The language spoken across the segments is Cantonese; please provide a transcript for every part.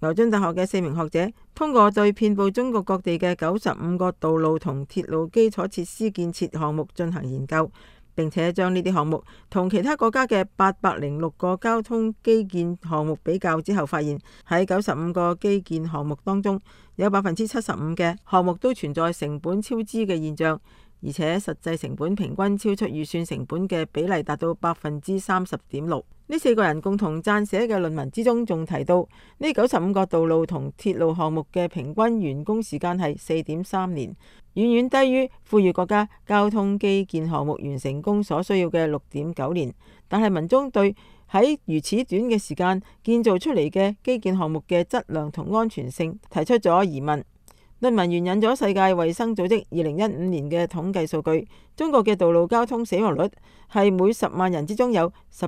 牛津大學嘅4名學者通過對遍佈中國各地嘅95個道路同鐵路基礎設施建設項目進行研究，並且將呢啲項目同其他國家嘅806個交通基建項目比較之後，發現喺95個基建項目當中，有75%嘅項目都存在成本超支嘅現象，而且實際成本平均超出預算成本嘅比例達到30.6%。呢4個人共同撰寫嘅論文之中，仲提到呢95個道路同鐵路項目嘅平均完工時間係4.3年，遠遠低於富裕國家交通基建項目完成工所需要嘅6.9年。但係文中對喺如此短嘅時間建造出嚟嘅基建項目嘅質量同安全性提出咗疑問。論文援引咗世界衛生組織2015年嘅統計數據，中國嘅道路交通死亡率係每10萬人之中有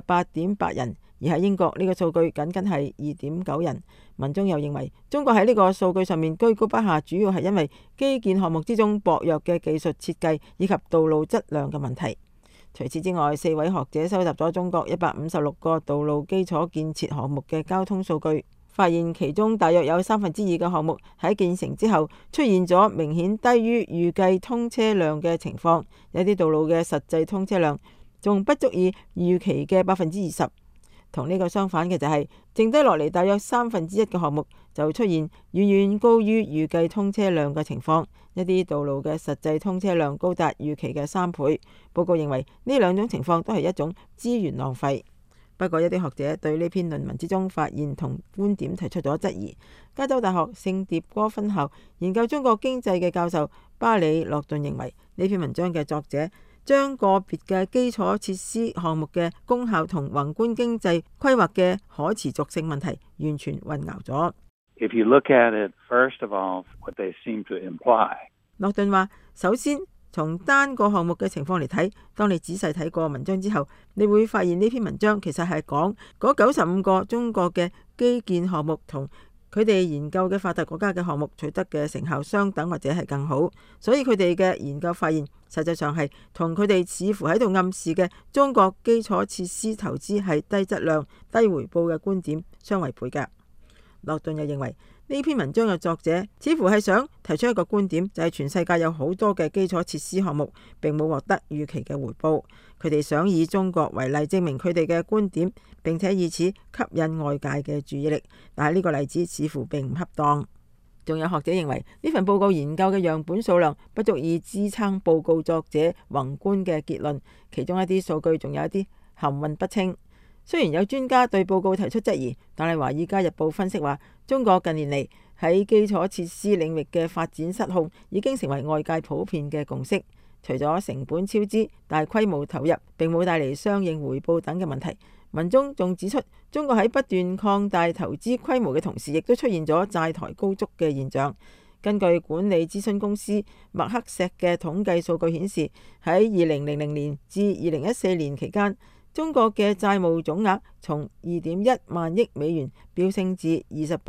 18.8人，而喺英國呢個數據僅僅係2.9人。文中又認為中國喺呢個數據上面居高不下，主要係因為基建項目之中薄弱嘅技術設計以及道路質量嘅問題。除此之外，4位學者收集咗中國156個道路基礎建設項目嘅交通數據，發現其中大約有2/3嘅項目喺建成之後出現咗明顯低於預計通車量嘅情況，有啲道路嘅實際通車量仲不足以預期嘅20%。同呢個相反嘅就係，剩低落嚟大約1/3嘅項目就出現遠遠高於預計通車量嘅情況，一啲道路嘅實際通車量高達預期嘅3倍。報告認為呢兩種情況都係一種資源浪費。不過一啲學者對呢篇論文之中發現同觀點提出咗質疑。加州大學聖迭戈分校研究中國經濟嘅教授巴里洛頓認為，呢篇文章嘅作者將個別嘅基礎設施項目嘅功效同宏觀經濟規劃嘅可持續性問題完全混淆咗。 If you look at it, first of all, what they seem to imply. 洛頓話，首先從單個項目嘅情況嚟睇，當你仔細睇過文章之後，你會發現呢篇文章其實係講嗰95個中國嘅基建項目同佢哋研究嘅發達國家嘅項目取得嘅成效相等或者係更好，所以佢哋嘅研究發現實際上係同佢哋似乎喺度暗示嘅中國基礎設施投資係低質量、低回報嘅觀點相違背嘅。洛頓又認為呢篇文章嘅作者似乎係想提出一個觀點，就係全世界有好多嘅基礎設施項目並冇獲得預期嘅回報，佢哋想以中國為例證明佢哋嘅觀點，並且以此吸引外界嘅注意力，但係呢個例子似乎並唔恰當。仲有學者認為呢份報告研究嘅樣本數量不足以支撐報告作者宏觀嘅結論，其中一啲數據仲有一啲含混不清。雖然有專家對報告提出質疑，但係《華爾街日報》分析話，中國近年嚟喺基礎設施領域嘅發展失控已經成為外界普遍嘅共識。除咗成本超支、大規模投入並冇帶嚟相應回報等嘅問題，文中仲指出，中國喺不斷擴大投資規模嘅同時，亦都出現咗債台高築嘅現象。根據管理諮詢公司麥克錫嘅統計數據顯示，喺2000年至2014年期間，中國嘅債務總額從2.1萬億美元飆升至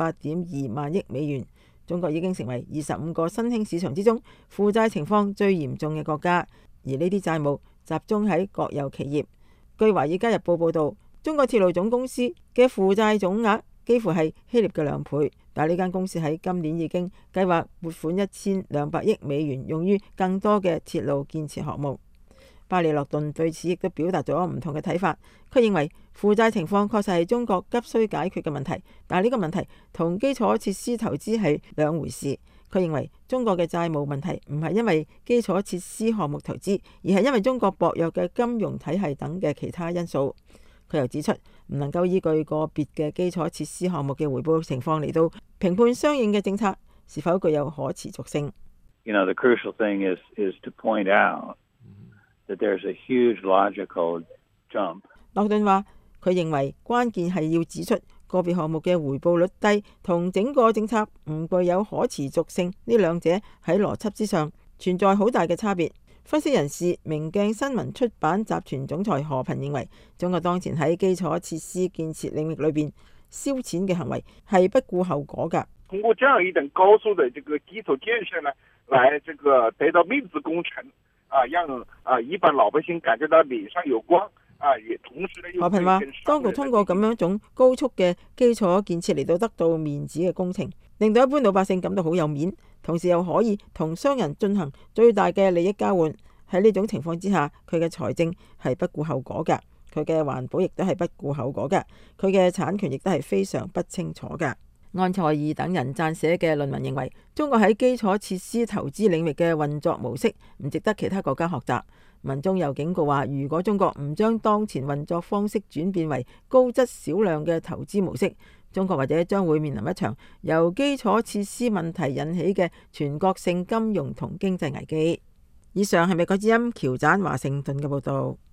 28.2萬億美元。中國已經成為25個新興市場之中負債情況最嚴重嘅國家，而呢啲債務集中喺國有企業。據《華爾街日報》報導，中國鐵路總公司嘅負債總額幾乎係希臘嘅2倍，但係呢間公司喺今年已經計劃撥款1200億美元用於更多嘅鐵路建設項目。巴里洛頓對此亦都表達咗唔同嘅睇法。佢認為負債情況確實係中國急需解決嘅問題，但係呢個問題同基礎設施投資係兩回事。佢認為中國嘅債務問題唔係因為基礎設施項目投資，而係因為中國薄弱嘅金融體系等嘅其他因素。佢又指出，唔能夠依據個別嘅基礎設施項目嘅回報情況嚟到評判相應嘅政策是否具有可持續性。 The crucial thing is to point out that there's a huge logical jump. 洛頓話，佢認為關鍵係要指出個別項目嘅回報率低同整個政策唔具有可持續性呢兩者喺邏輯之上存在好大嘅差別。分析人士明鏡新聞出版集團總裁何平認為，中國當前喺基礎設施建設領域裏邊燒錢嘅行為係不顧後果㗎。 通過這樣一等高速的這個基礎建設呢，來這個得到面子工程。讓一般老百姓感覺到臉上有光， 也同時呢何平話，當局通過咁樣一種高速嘅基礎建設嚟到得到面子嘅工程，令到一般老百姓感到好有面，同時又可以同商人進行最大嘅利益交換。喺呢種情況之下，佢嘅財政係不顧後果嘅，佢嘅環保亦都係不顧後果嘅，佢嘅產權亦都係非常不清楚嘅。安塞爾等人撰寫嘅論文認為，中國喺基礎設施投資領域嘅運作模式唔值得其他國家學習。文中又警告話，如果中國唔將當前運作方式轉變為高質少量嘅投資模式，中國或者將會面臨一場由基礎設施問題引起嘅全國性金融同經濟危機。以上係美國之音喬盞華盛頓嘅報導。